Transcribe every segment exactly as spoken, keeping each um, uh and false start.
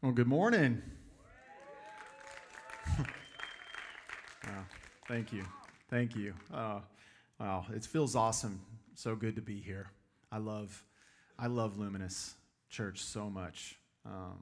Well, good morning. Wow, thank you. Thank you. Uh, wow, it feels awesome. So good to be here. I love, I love Luminous Church so much. Um,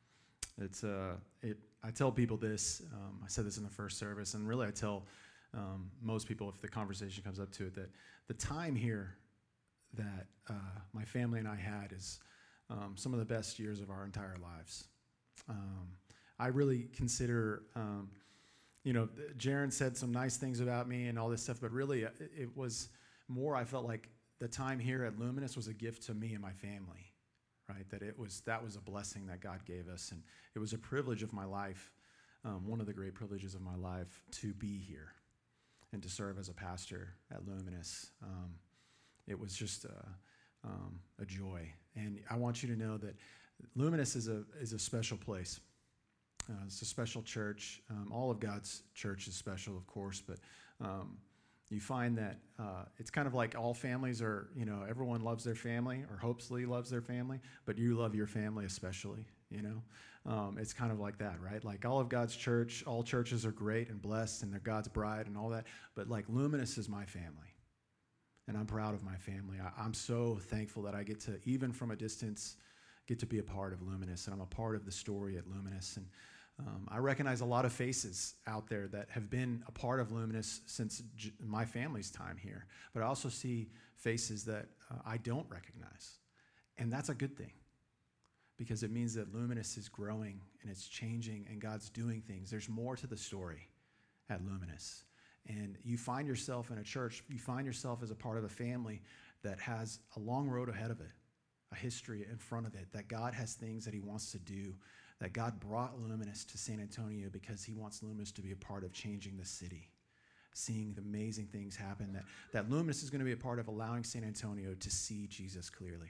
it's uh, it. I tell people this. Um, I said this in the first service, and really, I tell um, most people if the conversation comes up to it that the time here that uh, my family and I had is um, some of the best years of our entire lives. Um, I really consider, um, you know, Jaron said some nice things about me and all this stuff, but really it, it was more, I felt like the time here at Luminous was a gift to me and my family, right? That it was, that was a blessing that God gave us. And it was a privilege of my life, um, one of the great privileges of my life to be here and to serve as a pastor at Luminous. Um, it was just a, um, a joy. And I want you to know that Luminous is a is a special place. Uh, it's a special church. Um, all of God's church is special, of course, but um, you find that uh, it's kind of like all families are, you know, everyone loves their family or hopefully loves their family, but you love your family especially, you know. Um, it's kind of like that, right? Like all of God's church, all churches are great and blessed and they're God's bride and all that, but like Luminous is my family, and I'm proud of my family. I, I'm so thankful that I get to, even from a distance, get to be a part of Luminous, and I'm a part of the story at Luminous. And um, I recognize a lot of faces out there that have been a part of Luminous since j- my family's time here, but I also see faces that uh, I don't recognize, and that's a good thing because it means that Luminous is growing and it's changing and God's doing things. There's more to the story at Luminous, and you find yourself in a church, you find yourself as a part of a family that has a long road ahead of it, a history in front of it, that God has things that he wants to do, that God brought Luminous to San Antonio because he wants Luminous to be a part of changing the city, seeing the amazing things happen, that, that Luminous is going to be a part of allowing San Antonio to see Jesus clearly.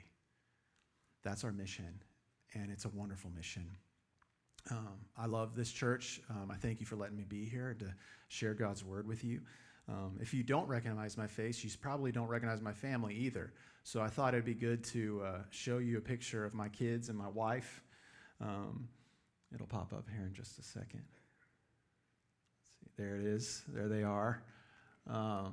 That's our mission, and it's a wonderful mission. Um, I love this church. Um, I thank you for letting me be here to share God's word with you. Um, if you don't recognize my face, you probably don't recognize my family either. So I thought it'd be good to uh, show you a picture of my kids and my wife. Um, it'll pop up here in just a second. Let's see, there it is. There they are. Uh,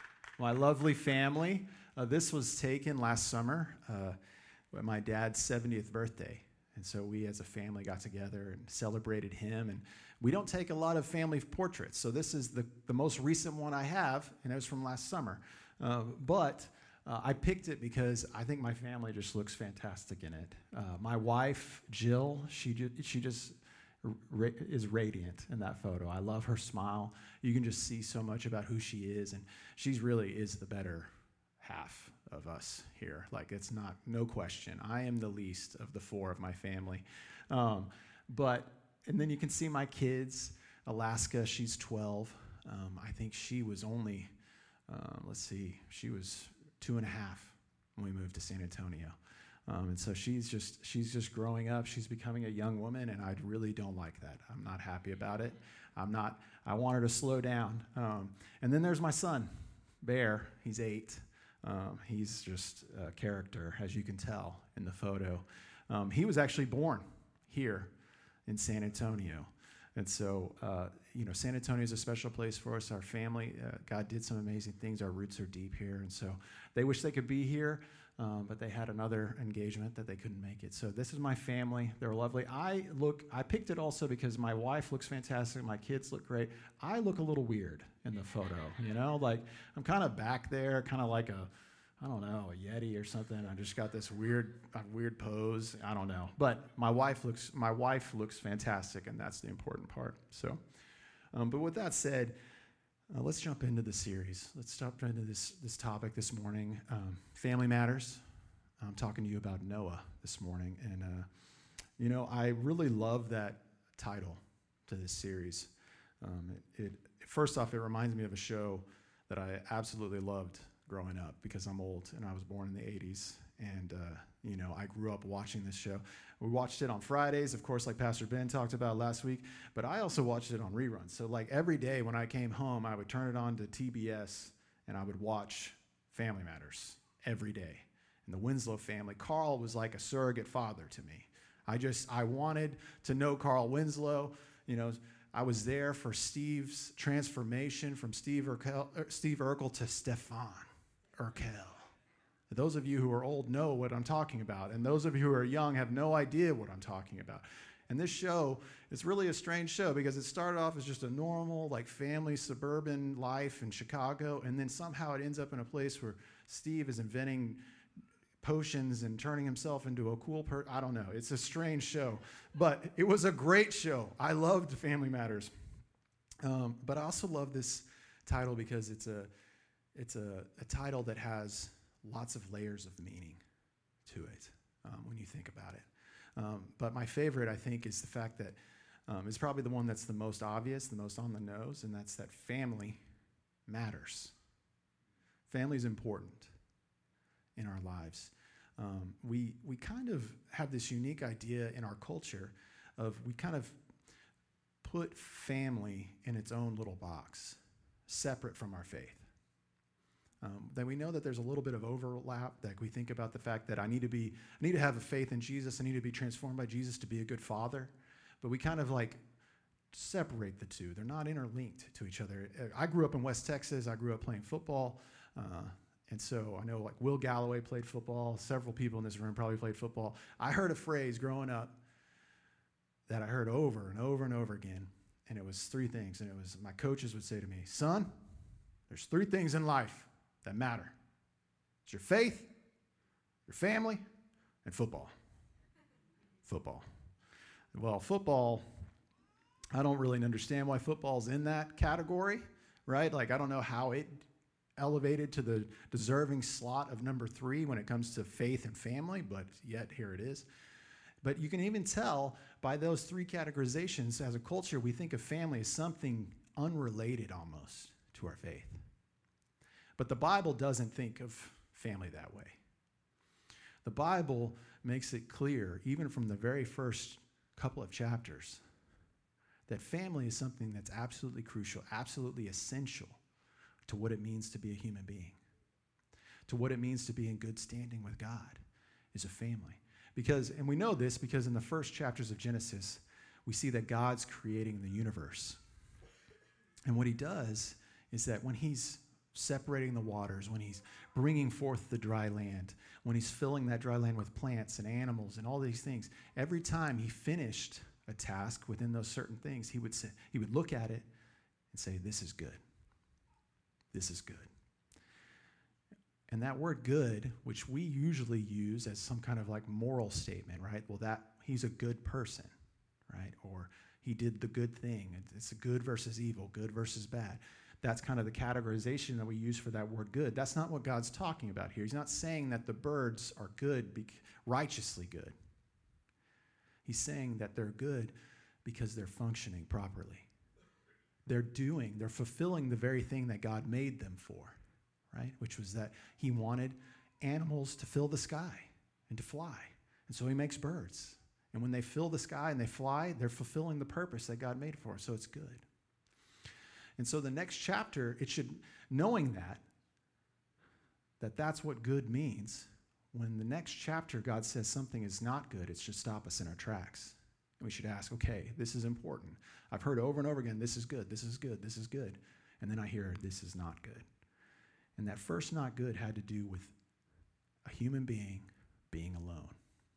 my lovely family. Uh, this was taken last summer uh, at my dad's seventieth birthday. And so we as a family got together and celebrated him. And we don't take a lot of family portraits. So this is the, the most recent one I have, and it was from last summer. Uh, but uh, I picked it because I think my family just looks fantastic in it. Uh, my wife, Jill, she, ju- she just ra- is radiant in that photo. I love her smile. You can just see so much about who she is. And she really is the better half of us here. Like, it's not, no question. I am the least of the four of my family. Um, but, and then you can see my kids. Alaska, she's twelve. Um, I think she was only, uh, let's see, she was two and a half when we moved to San Antonio. Um, and so she's just, she's just growing up. She's becoming a young woman, and I really don't like that. I'm not happy about it. I'm not, I want her to slow down. Um, and then there's my son, Bear. He's eight. Um, he's just a character, as you can tell in the photo. Um, he was actually born here in San Antonio. And so, uh, you know, San Antonio is a special place for us, our family. Uh, God did some amazing things. Our roots are deep here. And so they wish they could be here, um, but they had another engagement that they couldn't make it. So this is my family. They're lovely. I look, I picked it also because my wife looks fantastic. My kids look great. I look a little weird in the photo, you know, like I'm kind of back there, kind of like a, I don't know, a Yeti or something. I just got this weird, uh, weird pose. I don't know, but my wife looks, my wife looks fantastic, and that's the important part. So, um, but with that said, uh, let's jump into the series. Let's jump into this this topic this morning. Um, Family Matters. I'm talking to you about Noah this morning, and uh, you know, I really love that title to this series. Um, it, it first off, it reminds me of a show that I absolutely loved growing up because I'm old and I was born in the eighties, and uh, you know, I grew up watching this show. We watched it on Fridays, of course, like Pastor Ben talked about last week, but I also watched it on reruns. So like every day when I came home, I would turn it on to T B S and I would watch Family Matters every day. And the Winslow family, Carl was like a surrogate father to me. I just, I wanted to know Carl Winslow. You know, I was there for Steve's transformation from Steve Urkel, Steve Urkel to Stefan Urkel. Those of you who are old know what I'm talking about, and those of you who are young have no idea what I'm talking about. And this show is really a strange show because it started off as just a normal, like, family suburban life in Chicago, and then somehow it ends up in a place where Steve is inventing potions and turning himself into a cool person. I don't know. It's a strange show, but it was a great show. I loved Family Matters, um, but I also love this title because it's a it's a, a title that has lots of layers of meaning to it um, when you think about it. Um, but my favorite, I think, is the fact that um, it's probably the one that's the most obvious, the most on the nose, and that's that family matters. Family is important in our lives. Um, we we kind of have this unique idea in our culture of we kind of put family in its own little box, separate from our faith. Um, that we know that there's a little bit of overlap, that we think about the fact that I need to be, I need to have a faith in Jesus, I need to be transformed by Jesus to be a good father, but we kind of like separate the two. They're not interlinked to each other. I grew up in West Texas, I grew up playing football, uh, and so I know like Will Galloway played football, several people in this room probably played football. I heard a phrase growing up that I heard over and over and over again, and it was three things, and it was my coaches would say to me, son, there's three things in life that matter. It's your faith, your family, and football. Football. Well, football, I don't really understand why football's in that category, right? Like, I don't know how it elevated to the deserving slot of number three when it comes to faith and family, but yet here it is. But you can even tell by those three categorizations, as a culture, we think of family as something unrelated almost to our faith. But the Bible doesn't think of family that way. The Bible makes it clear, even from the very first couple of chapters, that family is something that's absolutely crucial, absolutely essential to what it means to be a human being, to what it means to be in good standing with God, is a family. Because, and we know this because in the first chapters of Genesis, we see that God's creating the universe. And what he does is that when he's separating the waters, when he's bringing forth the dry land, when he's filling that dry land with plants and animals and all these things, every time he finished a task within those certain things, he would say, he would look at it and say, this is good. This is good. And that word good, which we usually use as some kind of like moral statement, right? Well, that he's a good person, right? Or he did the good thing. It's a good versus evil, good versus bad. That's kind of the categorization that we use for that word good. That's not what God's talking about here. He's not saying that the birds are good, be- righteously good. He's saying that they're good because they're functioning properly. They're doing, they're fulfilling the very thing that God made them for, right? Which was that he wanted animals to fill the sky and to fly. And so he makes birds. And when they fill the sky and they fly, they're fulfilling the purpose that God made for. So it's good. And so the next chapter, it should, knowing that, that that's what good means, when the next chapter God says something is not good, it should stop us in our tracks. And we should ask, okay, this is important. I've heard over and over again, this is good, this is good, this is good. And then I hear, this is not good. And that first not good had to do with a human being being alone.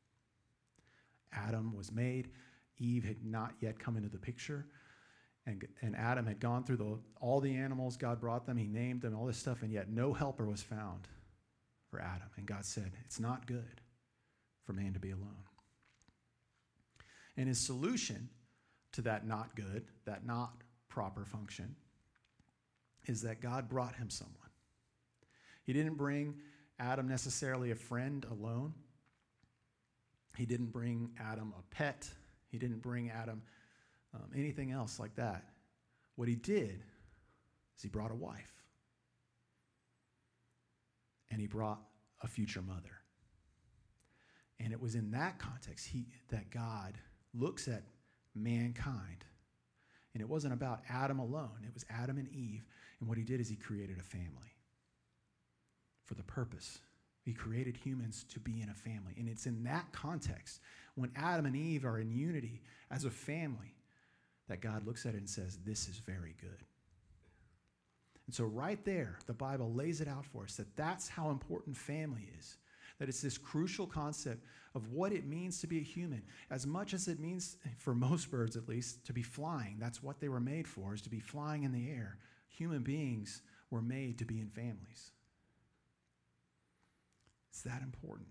Adam was made. Eve had not yet come into the picture. And, and Adam had gone through the, all the animals God brought them. He named them, all this stuff, and yet no helper was found for Adam. And God said, it's not good for man to be alone. And his solution to that not good, that not proper function, is that God brought him someone. He didn't bring Adam necessarily a friend alone. He didn't bring Adam a pet. He didn't bring Adam Um, anything else like that. What he did is he brought a wife. And he brought a future mother. And it was in that context he, that God looks at mankind. And it wasn't about Adam alone. It was Adam and Eve. And what he did is he created a family for the purpose He created humans to be in a family. And it's in that context, when Adam and Eve are in unity as a family, that God looks at it and says, this is very good. And so right there, the Bible lays it out for us that that's how important family is. That it's this crucial concept of what it means to be a human. As much as it means, for most birds at least, to be flying. That's what they were made for, is to be flying in the air. Human beings were made to be in families. It's that important.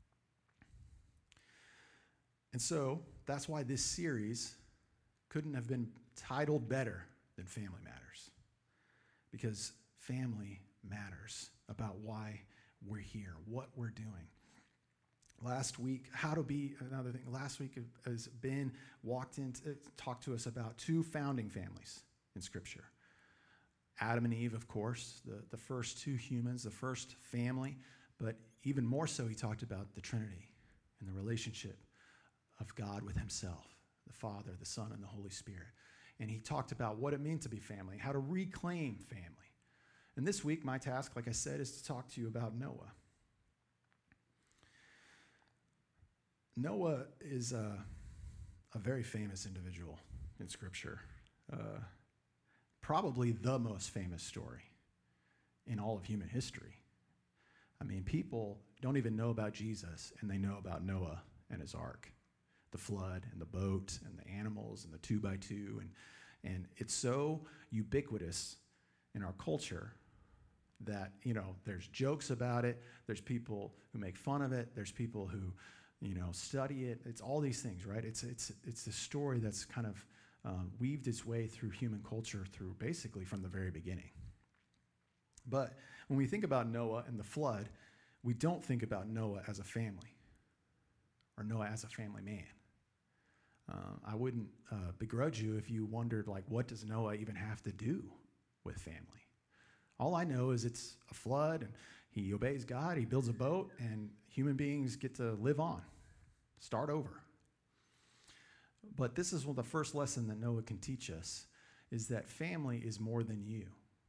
And so that's why this series couldn't have been titled better than Family Matters. Because family matters about why we're here, what we're doing. Last week, how to be, another thing, last week has been walked in, to, talked to us about two founding families in Scripture. Adam and Eve, of course, the, the first two humans, the first family, but even more so, he talked about the Trinity and the relationship of God with himself, the Father, the Son, and the Holy Spirit. And he talked about what it means to be family, how to reclaim family. And this week, my task, like I said, is to talk to you about Noah. Noah is a, a very famous individual in Scripture. Uh, probably the most famous story in all of human history. I mean, people don't even know about Jesus, and they know about Noah and his ark, the flood and the boat and the animals and the two by two. And, and it's so ubiquitous in our culture that, you know, there's jokes about it. There's people who make fun of it. There's people who, you know, study it. It's all these things, right? It's it's it's a story that's kind of um, weaved its way through human culture through basically from the very beginning. But when we think about Noah and the flood, we don't think about Noah as a family or Noah as a family man. Uh, I wouldn't uh, begrudge you if you wondered, like, what does Noah even have to do with family? All I know is it's a flood, and he obeys God, he builds a boat, and human beings get to live on, start over. But this is one of the first lesson that Noah can teach us, is that family is more than you.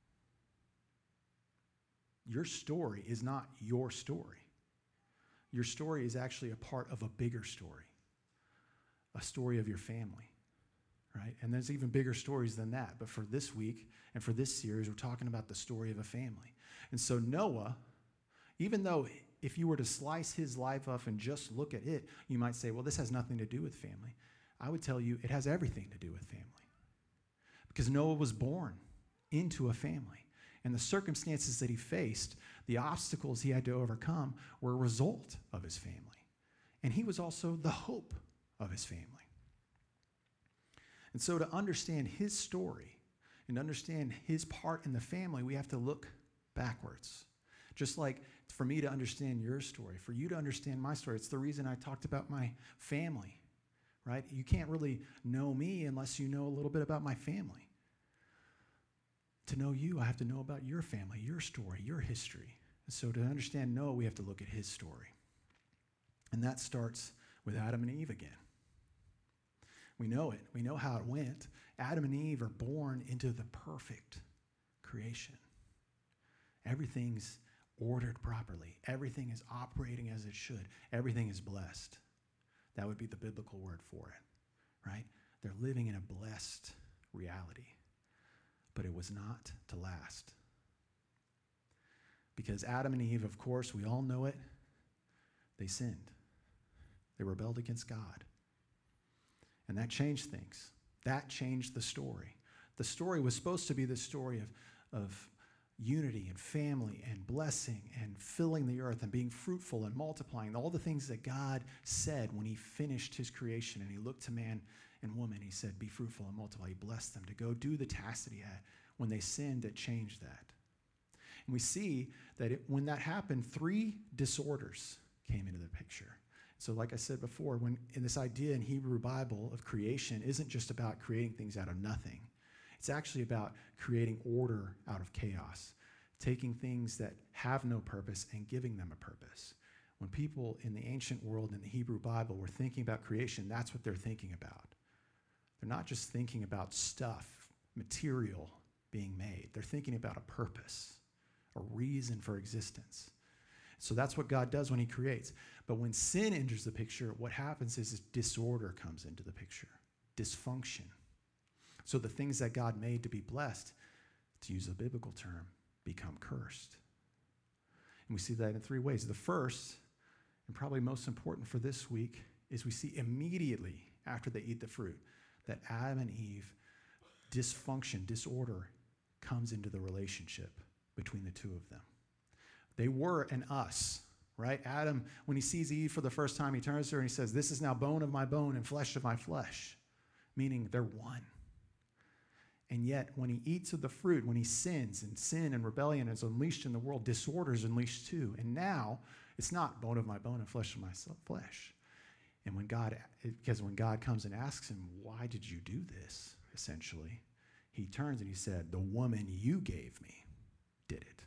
Your story is not your story. Your story is actually a part of a bigger story, a story of your family, right? And there's even bigger stories than that. But for this week and for this series, we're talking about the story of a family. And so Noah, even though if you were to slice his life up and just look at it, you might say, well, this has nothing to do with family. I would tell you it has everything to do with family. Because Noah was born into a family. And the circumstances that he faced, the obstacles he had to overcome, were a result of his family. And he was also the hope of his family. And so to understand his story and understand his part in the family, we have to look backwards. Just like for me to understand your story, for you to understand my story, it's the reason I talked about my family, right? You can't really know me unless you know a little bit about my family. To know you, I have to know about your family, your story, your history. And so to understand Noah, we have to look at his story. And that starts with Adam and Eve again. We know it. We know how it went. Adam and Eve are born into the perfect creation. Everything's ordered properly. Everything is operating as it should. Everything is blessed. That would be the biblical word for it, right? They're living in a blessed reality. But it was not to last. Because Adam and Eve, of course, we all know it, they sinned. They rebelled against God. And that changed things. That changed the story. The story was supposed to be the story of, of unity and family and blessing and filling the earth and being fruitful and multiplying, all the things that God said when he finished his creation and he looked to man and woman. He said, be fruitful and multiply. He blessed them to go do the task that he had. When they sinned, it changed that. And we see that it, when that happened, three disorders came into the picture. So like I said before, when in this idea in Hebrew Bible of creation isn't just about creating things out of nothing. It's actually about creating order out of chaos, taking things that have no purpose and giving them a purpose. When people in the ancient world in the Hebrew Bible were thinking about creation, that's what they're thinking about. They're not just thinking about stuff, material being made. They're thinking about a purpose, a reason for existence. So that's what God does when he creates. But when sin enters the picture, what happens is disorder comes into the picture, dysfunction. So the things that God made to be blessed, to use a biblical term, become cursed. And we see that in three ways. The first, and probably most important for this week, is we see immediately after they eat the fruit that Adam and Eve, dysfunction, disorder, comes into the relationship between the two of them. They were an us, right? Adam, when he sees Eve for the first time, he turns to her and he says, this is now bone of my bone and flesh of my flesh, meaning they're one. And yet, when he eats of the fruit, when he sins, and sin and rebellion is unleashed in the world, disorder is unleashed too. And now, it's not bone of my bone and flesh of my flesh. And when God, because when God comes and asks him, why did you do this, essentially, he turns and he said, the woman you gave me did it.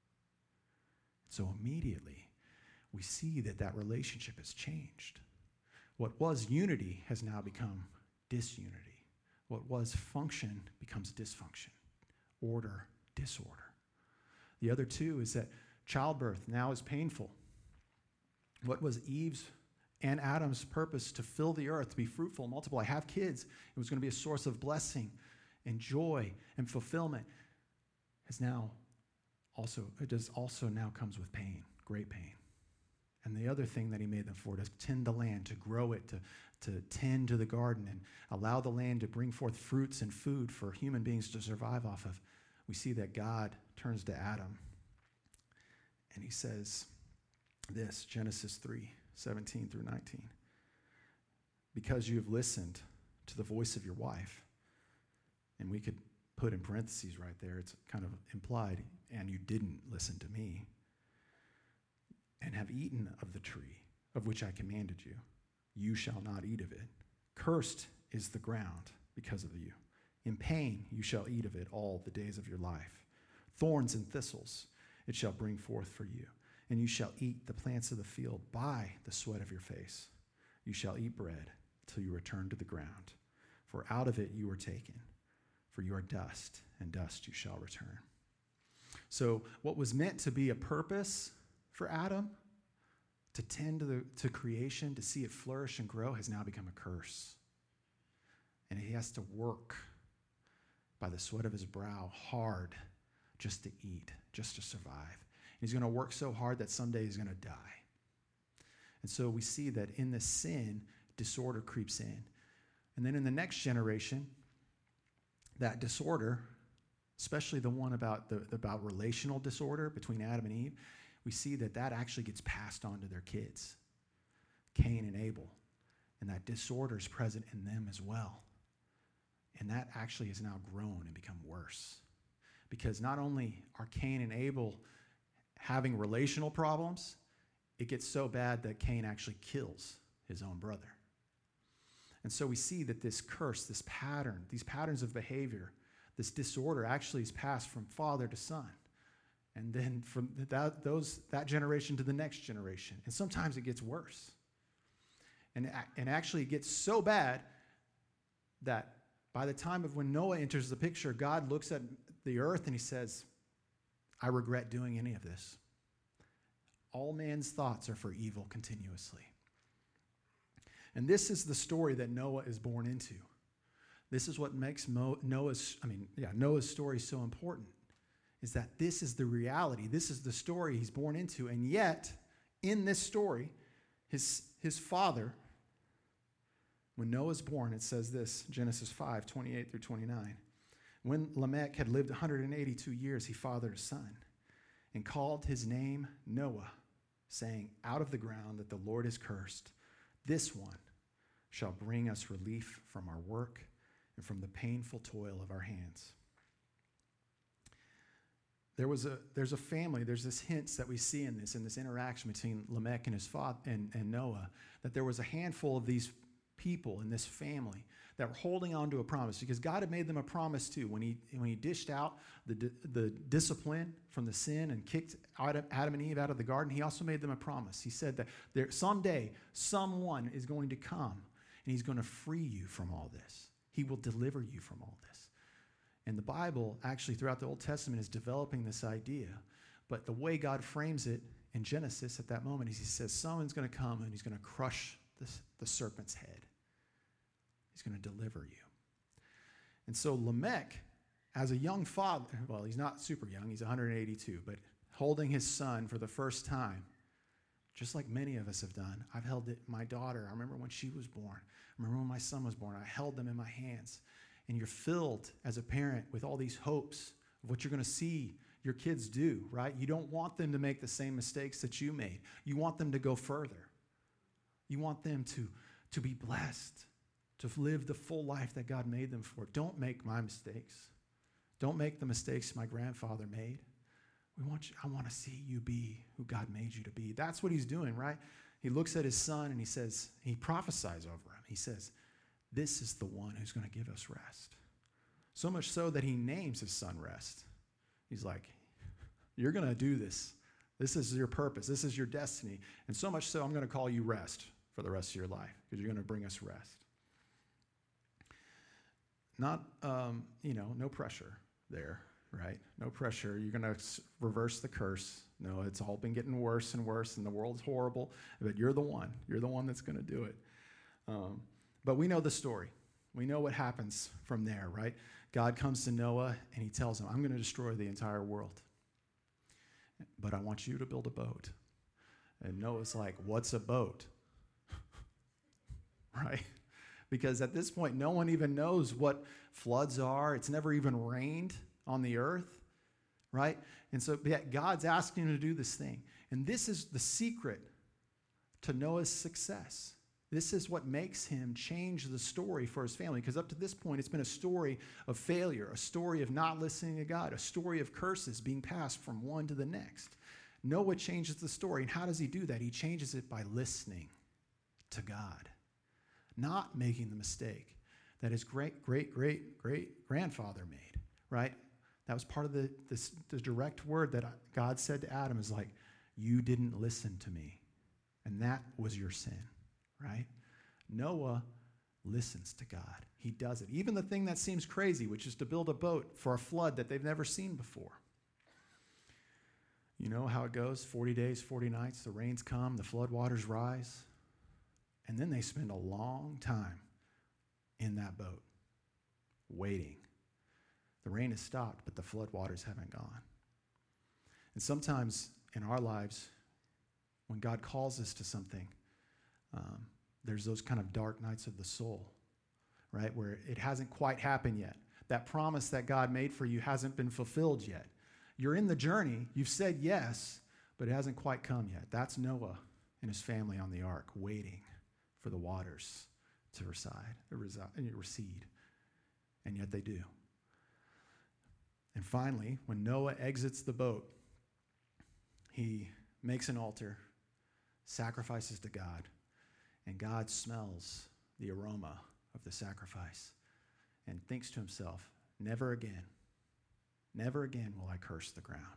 So immediately, we see that that relationship has changed. What was unity has now become disunity. What was function becomes dysfunction, order, disorder. The other two is that childbirth now is painful. What was Eve's and Adam's purpose to fill the earth, to be fruitful, multiply, have kids, it was going to be a source of blessing and joy and fulfillment, has now also, it does also now comes with pain, great pain. And the other thing that he made them for, to tend the land, to grow it, to, to tend to the garden and allow the land to bring forth fruits and food for human beings to survive off of. We see that God turns to Adam and he says this, Genesis three, seventeen through nineteen. Because you have listened to the voice of your wife, and we could put in parentheses right there, it's kind of implied, and you didn't listen to me, and have eaten of the tree of which I commanded you, you shall not eat of it. Cursed is the ground because of you. In pain you shall eat of it all the days of your life. Thorns and thistles it shall bring forth for you, and you shall eat the plants of the field by the sweat of your face. You shall eat bread till you return to the ground, for out of it you were taken, for you are dust, and dust you shall return. So what was meant to be a purpose for Adam, to tend to, the, to creation, to see it flourish and grow, has now become a curse. And he has to work by the sweat of his brow hard just to eat, just to survive. And he's going to work so hard that someday he's going to die. And so we see that in this sin, disorder creeps in. And then in the next generation, that disorder, especially the one about the about relational disorder between Adam and Eve, we see that that actually gets passed on to their kids, Cain and Abel. And that disorder is present in them as well. And that actually has now grown and become worse. Because not only are Cain and Abel having relational problems, it gets so bad that Cain actually kills his own brother. And so we see that this curse, this pattern, these patterns of behavior, this disorder actually is passed from father to son. And then from that, those, that generation to the next generation. And sometimes it gets worse. And, and actually it gets so bad that by the time of when Noah enters the picture, God looks at the earth and he says, I regret doing any of this. All man's thoughts are for evil continuously. And this is the story that Noah is born into. This is what makes Mo- Noah's, I mean, yeah, Noah's story so important, is that this is the reality. This is the story he's born into. And yet, in this story, his, his father, when Noah's born, it says this, Genesis five, twenty-eight through twenty-nine. When Lamech had lived one hundred eighty-two years, he fathered a son and called his name Noah, saying, out of the ground that the Lord has cursed, this one shall bring us relief from our work and from the painful toil of our hands. There was a, there's a family, there's this hints that we see in this, in this interaction between Lamech and his father and, and Noah, that there was a handful of these people in this family that were holding on to a promise, because God had made them a promise too. When he, when he dished out the, the discipline from the sin and kicked Adam and Eve out of the garden, he also made them a promise. He said that there, someday someone is going to come and he's going to free you from all this. He will deliver you from all this. And the Bible, actually throughout the Old Testament, is developing this idea. But the way God frames it in Genesis at that moment is he says, someone's going to come and he's going to crush this, the serpent's head. He's going to deliver you. And so Lamech, as a young father, well, he's not super young, he's one hundred eighty-two, but holding his son for the first time, just like many of us have done. I've held it, my daughter, I remember when she was born. I remember when my son was born, I held them in my hands. And you're filled as a parent with all these hopes of what you're going to see your kids do, right? You don't want them to make the same mistakes that you made. You want them to go further. You want them to, to be blessed, to live the full life that God made them for. Don't make my mistakes. Don't make the mistakes my grandfather made. We want you, I want to see you be who God made you to be. That's what he's doing, right? He looks at his son and he says, he prophesies over him. He says, this is the one who's going to give us rest. So much so that he names his son Rest. He's like, you're going to do this. This is your purpose. This is your destiny. And so much so, I'm going to call you Rest for the rest of your life because you're going to bring us rest. Not, um, you know, no pressure there, right? No pressure. You're going to reverse the curse. No, it's all been getting worse and worse, and the world's horrible, but you're the one. You're the one that's going to do it. Um, but we know the story. We know what happens from there, right? God comes to Noah, and he tells him, I'm going to destroy the entire world, but I want you to build a boat. And Noah's like, what's a boat? Right? Because at this point, no one even knows what floods are. It's never even rained on the earth, right? And so yet God's asking him to do this thing. And this is the secret to Noah's success. This is what makes him change the story for his family. Because up to this point, it's been a story of failure, a story of not listening to God, a story of curses being passed from one to the next. Noah changes the story. And how does he do that? He changes it by listening to God, not making the mistake that his great, great, great, great grandfather made, right? That was part of the, this, the direct word that God said to Adam is like, you didn't listen to me. And that was your sin, right? Noah listens to God. He does it. Even the thing that seems crazy, which is to build a boat for a flood that they've never seen before. You know how it goes, forty days, forty nights, the rains come, the flood waters rise, and then they spend a long time in that boat, waiting. The rain has stopped, but the flood waters haven't gone. And sometimes in our lives, when God calls us to something, um, there's those kind of dark nights of the soul, right, where it hasn't quite happened yet. That promise that God made for you hasn't been fulfilled yet. You're in the journey. You've said yes, but it hasn't quite come yet. That's Noah and his family on the ark, waiting for the waters to reside, recede. And yet they do. And finally, when Noah exits the boat, he makes an altar, sacrifices to God, and God smells the aroma of the sacrifice and thinks to himself, never again, never again will I curse the ground.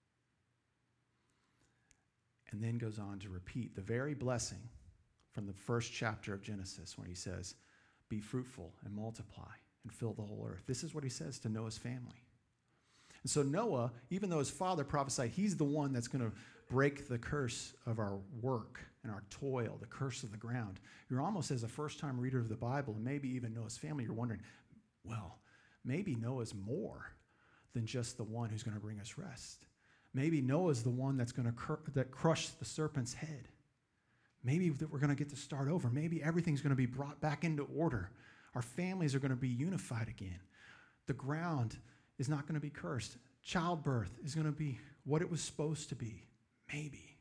And then goes on to repeat the very blessing from the first chapter of Genesis when he says, be fruitful and multiply and fill the whole earth. This is what he says to Noah's family. And so Noah, even though his father prophesied, he's the one that's going to break the curse of our work and our toil, the curse of the ground. You're almost, as a first-time reader of the Bible, and maybe even Noah's family, you're wondering, well, maybe Noah's more than just the one who's going to bring us rest. Maybe Noah's the one that's going to cr- that crush the serpent's head. Maybe that we're going to get to start over. Maybe everything's going to be brought back into order. Our families are going to be unified again. The ground is not going to be cursed. Childbirth is going to be what it was supposed to be. Maybe.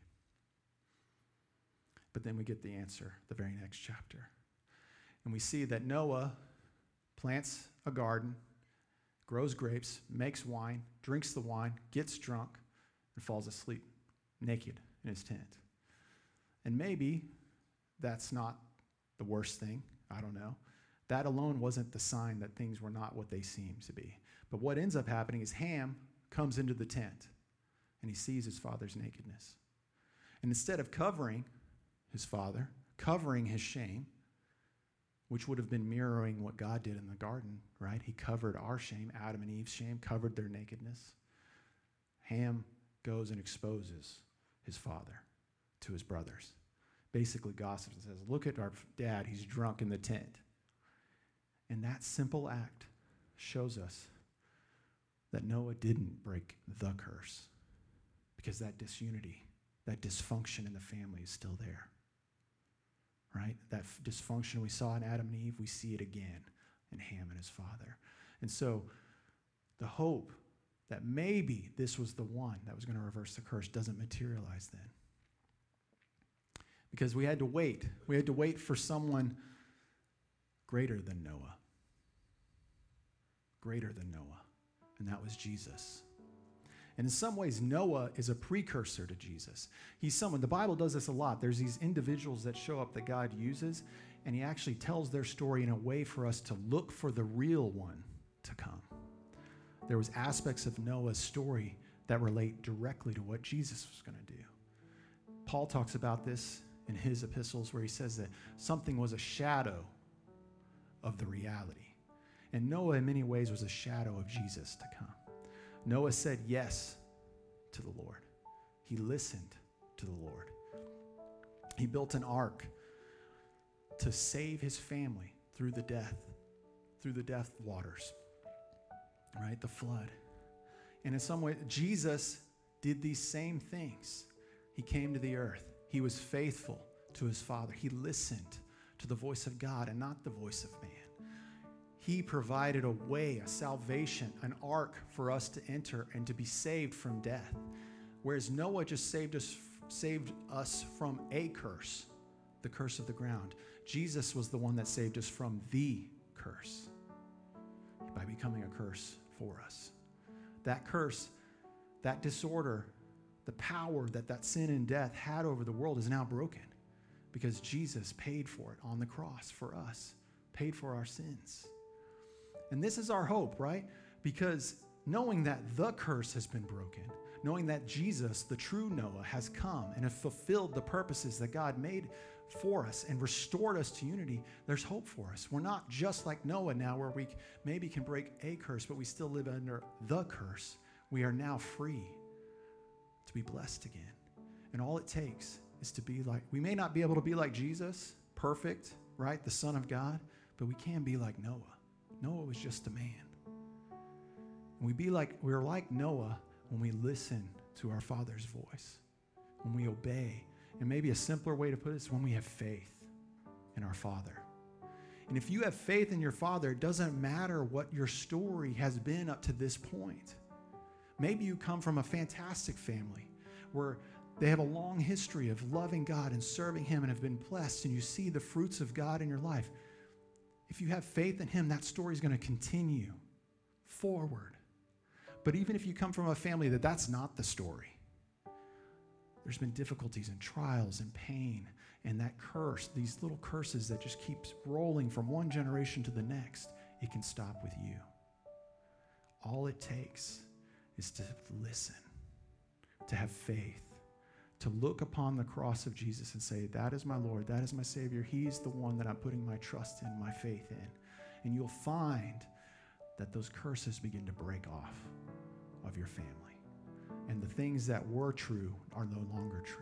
But then we get the answer, the very next chapter. And we see that Noah plants a garden, grows grapes, makes wine, drinks the wine, gets drunk, and falls asleep naked in his tent. And maybe that's not the worst thing. I don't know. That alone wasn't the sign that things were not what they seemed to be. But what ends up happening is Ham comes into the tent, and he sees his father's nakedness. And instead of covering his father, covering his shame, which would have been mirroring what God did in the garden, right? He covered our shame, Adam and Eve's shame, covered their nakedness. Ham goes and exposes his father to his brothers. Basically gossips and says, look at our dad, he's drunk in the tent. And that simple act shows us that Noah didn't break the curse, because that disunity, that dysfunction in the family is still there. Right? That f- dysfunction we saw in Adam and Eve, we see it again in Ham and his father. And so the hope that maybe this was the one that was going to reverse the curse doesn't materialize then. Because we had to wait. We had to wait for someone greater than Noah. Greater than Noah. And that was Jesus. And in some ways, Noah is a precursor to Jesus. He's someone, the Bible does this a lot. There's these individuals that show up that God uses, and he actually tells their story in a way for us to look for the real one to come. There was aspects of Noah's story that relate directly to what Jesus was going to do. Paul talks about this in his epistles where he says that something was a shadow of the reality. And Noah, in many ways, was a shadow of Jesus to come. Noah said yes to the Lord. He listened to the Lord. He built an ark to save his family through the death, through the death waters, right? The flood. And in some way, Jesus did these same things. He came to the earth. He was faithful to his Father. He listened to the voice of God and not the voice of man. He provided a way, a salvation, an ark for us to enter and to be saved from death. Whereas Noah just saved us, saved us from a curse, the curse of the ground. Jesus was the one that saved us from the curse by becoming a curse for us. That curse, that disorder, the power that that sin and death had over the world is now broken because Jesus paid for it on the cross for us, paid for our sins. And this is our hope, right? Because knowing that the curse has been broken, knowing that Jesus, the true Noah, has come and have fulfilled the purposes that God made for us and restored us to unity, there's hope for us. We're not just like Noah now where we maybe can break a curse, but we still live under the curse. We are now free to be blessed again. And all it takes is to be like, we may not be able to be like Jesus, perfect, right? The Son of God, but we can be like Noah. Noah was just a man. And we be like, we're like Noah when we listen to our Father's voice, when we obey. And maybe a simpler way to put it is when we have faith in our Father. And if you have faith in your Father, it doesn't matter what your story has been up to this point. Maybe you come from a fantastic family where they have a long history of loving God and serving Him and have been blessed, and you see the fruits of God in your life. If you have faith in Him, that story is going to continue forward. But even if you come from a family that that's not the story, there's been difficulties and trials and pain and that curse, these little curses that just keeps rolling from one generation to the next, it can stop with you. All it takes is to listen, to have faith, to look upon the cross of Jesus and say, that is my Lord, that is my Savior. He's the one that I'm putting my trust in, my faith in. And you'll find that those curses begin to break off of your family. And the things that were true are no longer true.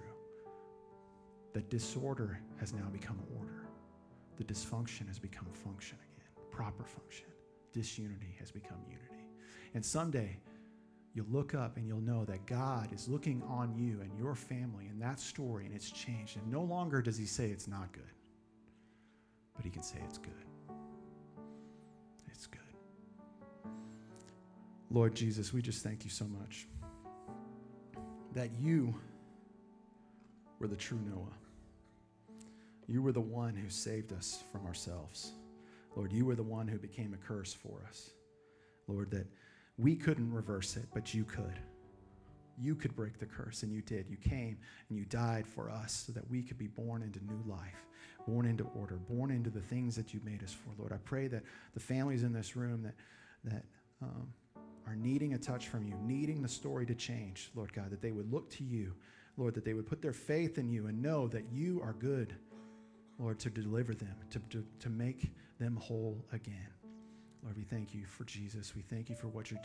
The disorder has now become order. The dysfunction has become function again, proper function. Disunity has become unity. And someday, you'll look up and you'll know that God is looking on you and your family and that story, and it's changed. And no longer does He say it's not good, but He can say it's good. It's good. Lord Jesus, we just thank You so much that You were the true Noah. You were the one who saved us from ourselves. Lord, You were the one who became a curse for us. Lord, that we couldn't reverse it, but You could. You could break the curse, and You did. You came and You died for us so that we could be born into new life, born into order, born into the things that You made us for. Lord, I pray that the families in this room that, that um, are needing a touch from You, needing the story to change, Lord God, that they would look to You, Lord, that they would put their faith in You and know that You are good, Lord, to deliver them, to, to, to make them whole again. Lord, we thank You for Jesus. We thank You for what You're doing.